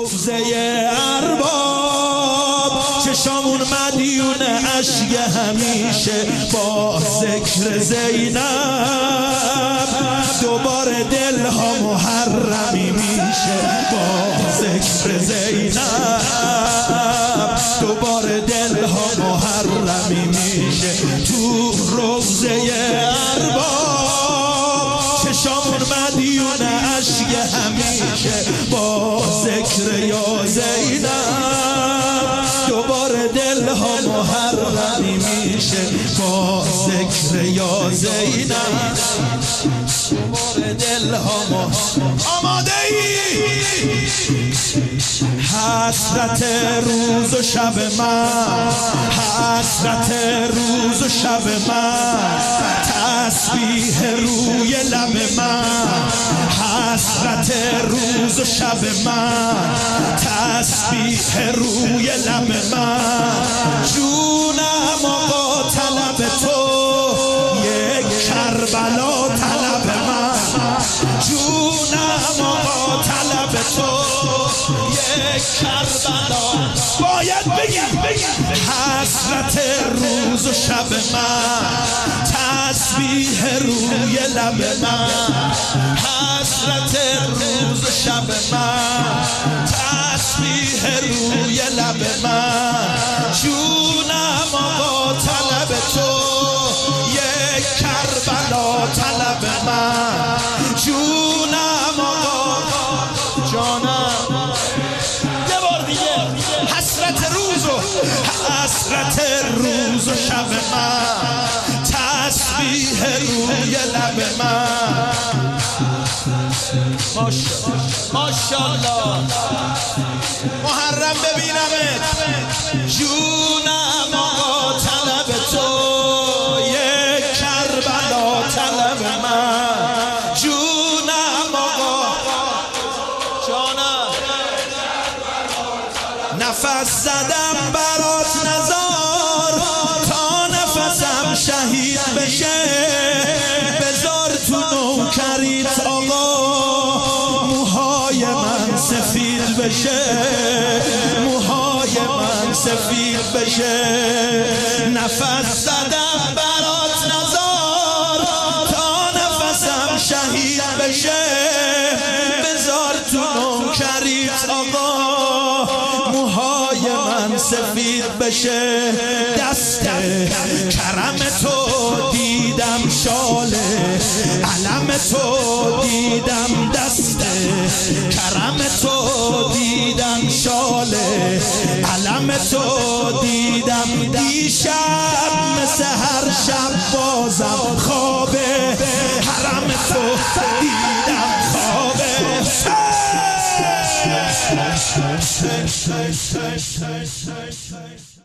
روزه ارباب چشامون مدیون اشک همیشه با ذکر زینب دوباره دل ها محرمی میشه با ذکر زینب دوباره دل ها محرمی میشه تو روزه ارباب چشامون مدیون اشک همیشه با ذکر یا زینب دوباره دل ها محرمی میشه با ذکر یا زینب دوباره دل ها آماده ای حسرت روز و شب من حسرت روز و شب من تسبیح روی لب من حسرت روز و شب من تسبیح روی لب من جونم آقا طلب تو یک کربلا طلب من جونم آقا طلب تو یک کربلا باید بگیم حسرت روز و شب من تسبیح روی لب من حسرت روز و شب من تسبیح روی لب من جونم آقا طلب تو یک کربلا طلب من جونم آقا جانم یه بار دیگه حسرت روز و شب من تسبیح روی لب من ماشاءالله محرم ببینمت جونم آقا طلب تو یک کربلا طلب من جونم آقا جانم نفس زدم برات نزار تا نفسم شهید بشه بذار تو نوکریت آقا موهای من سفید بشه موهای من سفید بشه نفس زدم برات نزار تا نفسم شهید بشه بذار تو نوکریت آقا موهای من سفید بشه دست کرم تو دیدم شاله علم تو دیدم دست کرم تو دیدم شاله علم تو دیدم دیشب مثل هر شب بازم خوابه حرم تو دیدم خوابه